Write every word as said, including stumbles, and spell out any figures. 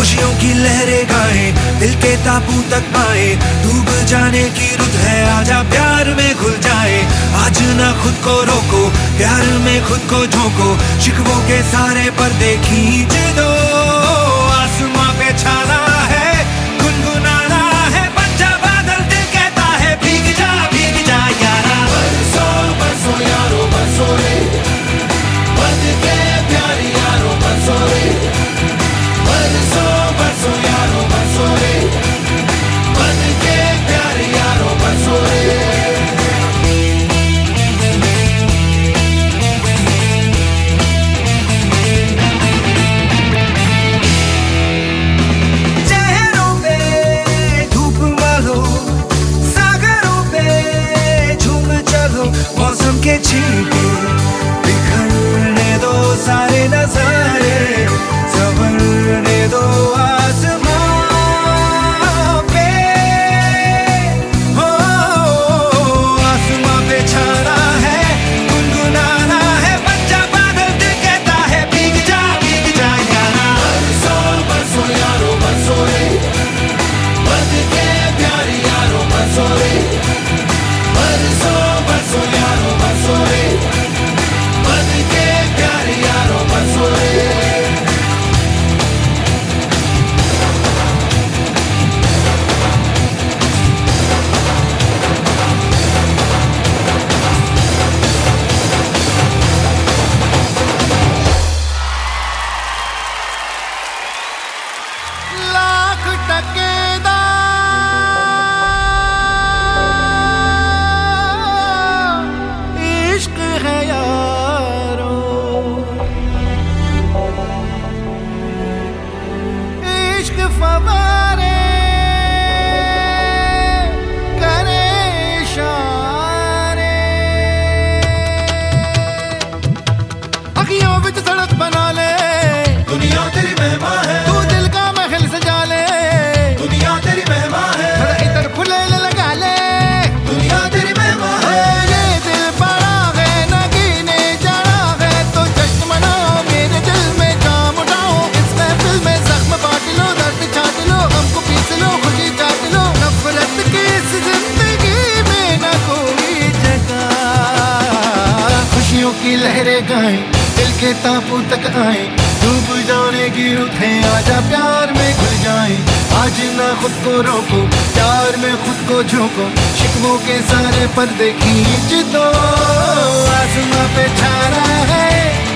खुशियों की लहरें गाएं, दिल के ताबू तक पाए, डूब जाने की रुत है, आजा प्यार में घुल जाए। आज ना खुद को रोको, प्यार में खुद को झोंको, शिकवों के सारे पर्दे खींच दो। आसमां पे छाना है, गुनगुनाना है, बन जा बादल, दिल कहता है भीग जा भीग जा यारा। बरसों बरसों यारो बरसों रे, बन के प्यार यारो बरसों रे। बरसों बरसों यारो बरसों रे, बन के प्यार यारो बरसों रे। चेहरों पे धूप मारो, सागरों पे झूम चलो, मौसम के छींटे बिखरने दो सारे नजारे, संवरने दो आसमां पे। हो आसमां पे छाना है, गुनगुनाना है, बन जा बादल, दिल कहता है भीग जा भीग जा यारा। बरसों बरसों यारो बरसों रे, बन के प्यार यारो बरसों रे। बरसों बरसों यारो बरसों रे, बन के प्यार यारो बरसों रे। लाख टके दा इश्क है यारो, इश्क फवारे करे इशारे, अखियों विच सड़क बना ले, दुनिया तेरी मेहमान है, तू दिल का महल सजा ले, दुनिया तेरी मेहमान है, थोड़ा इधर फुले लगा ले, दुनिया तेरी मेहमान है। ये दिल बड़ा है नगीने जाना है, तो जश्न मनाओ, मेरे दिल में जाम उठाओ, इस महफिल में जख्म बांट लो, दर्द छाट लो, हमको पीस लो, खुशी चाट लो, नफरत की इस जिंदगी में न कोई जगह। खुशियों की लहरें गाएं, दिल के ताबू तक आए, डूब जाने की रुत है, आजा प्यार में घुल जाए। आज ना खुद को रोको, प्यार में खुद को झोंको, शिकवों के सारे पर्दे खींच दो। आसमां पे छाना है,